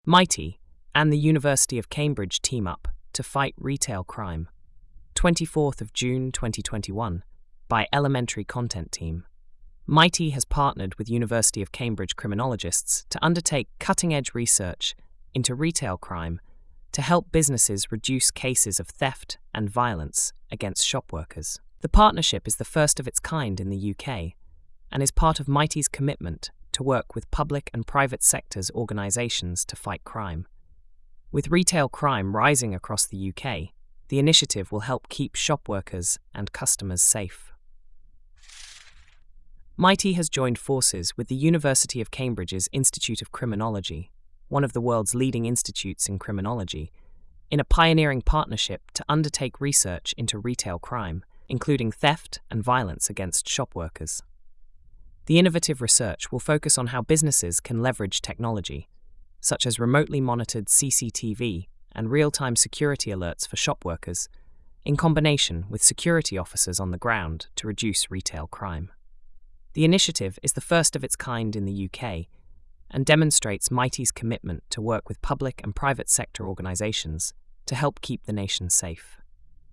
Mighty and the University of Cambridge team up to fight retail crime. 24th of June 2021 by Elementary Content Team. Mighty has partnered with University of Cambridge criminologists to undertake cutting-edge research into retail crime to help businesses reduce cases of theft and violence against shop workers. The partnership is the first of its kind in the UK and is part of Mighty's commitment to work with public and private sectors organisations to fight crime. With retail crime rising across the UK, the initiative will help keep shop workers and customers safe. Mighty has joined forces with the University of Cambridge's Institute of Criminology, one of the world's leading institutes in criminology, in a pioneering partnership to undertake research into retail crime, including theft and violence against shop workers. The innovative research will focus on how businesses can leverage technology, such as remotely monitored CCTV and real-time security alerts for shop workers, in combination with security officers on the ground to reduce retail crime. The initiative is the first of its kind in the UK and demonstrates Mighty's commitment to work with public and private sector organisations to help keep the nation safe.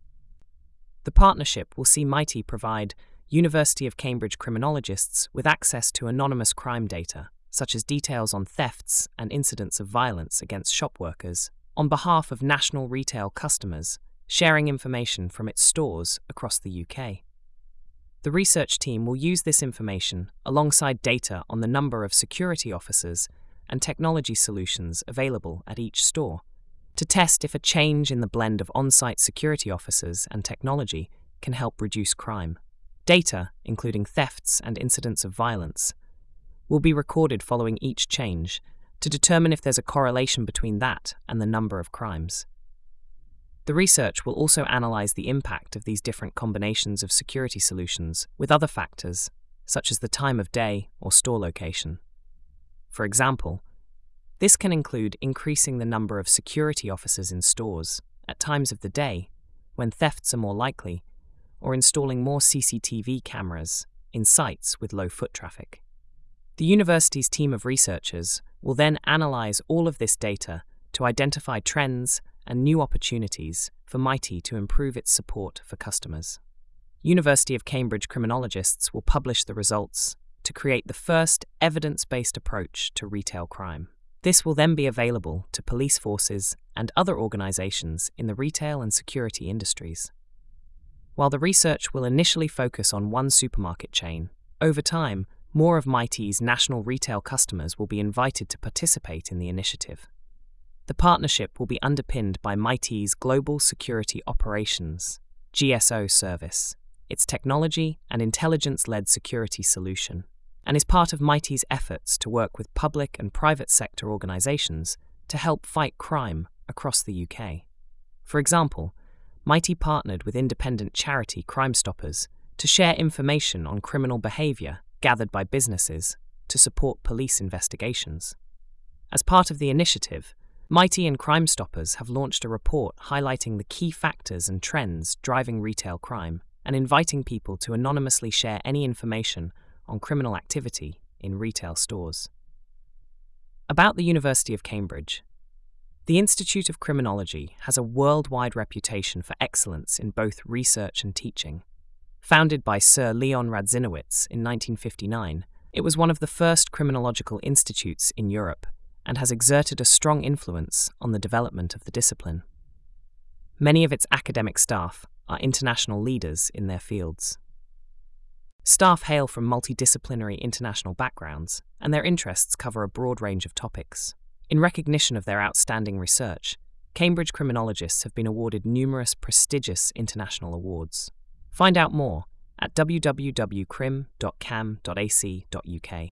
The partnership will see Mighty provide University of Cambridge criminologists with access to anonymous crime data, such as details on thefts and incidents of violence against shop workers, on behalf of national retail customers, sharing information from its stores across the UK. The research team will use this information alongside data on the number of security officers and technology solutions available at each store to test if a change in the blend of on-site security officers and technology can help reduce crime. Data, including thefts and incidents of violence, will be recorded following each change to determine if there's a correlation between that and the number of crimes. The research will also analyse the impact of these different combinations of security solutions with other factors, such as the time of day or store location. For example, this can include increasing the number of security officers in stores at times of the day when thefts are more likely, or installing more CCTV cameras in sites with low foot traffic. The university's team of researchers will then analyse all of this data to identify trends and new opportunities for Mighty to improve its support for customers. University of Cambridge criminologists will publish the results to create the first evidence-based approach to retail crime. This will then be available to police forces and other organisations in the retail and security industries. While the research will initially focus on one supermarket chain, over time, more of Mighty's national retail customers will be invited to participate in the initiative. The partnership will be underpinned by Mighty's Global Security Operations (GSO) service, its technology and intelligence-led security solution, and is part of Mighty's efforts to work with public and private sector organisations to help fight crime across the UK. For example, Mighty partnered with independent charity Crime Stoppers to share information on criminal behaviour gathered by businesses to support police investigations. As part of the initiative, Mighty and Crime Stoppers have launched a report highlighting the key factors and trends driving retail crime and inviting people to anonymously share any information on criminal activity in retail stores. About the University of Cambridge. The Institute of Criminology has a worldwide reputation for excellence in both research and teaching. Founded by Sir Leon Radzinowicz in 1959, it was one of the first criminological institutes in Europe and has exerted a strong influence on the development of the discipline. Many of its academic staff are international leaders in their fields. Staff hail from multidisciplinary international backgrounds, and their interests cover a broad range of topics. In recognition of their outstanding research, Cambridge criminologists have been awarded numerous prestigious international awards. Find out more at www.crim.cam.ac.uk.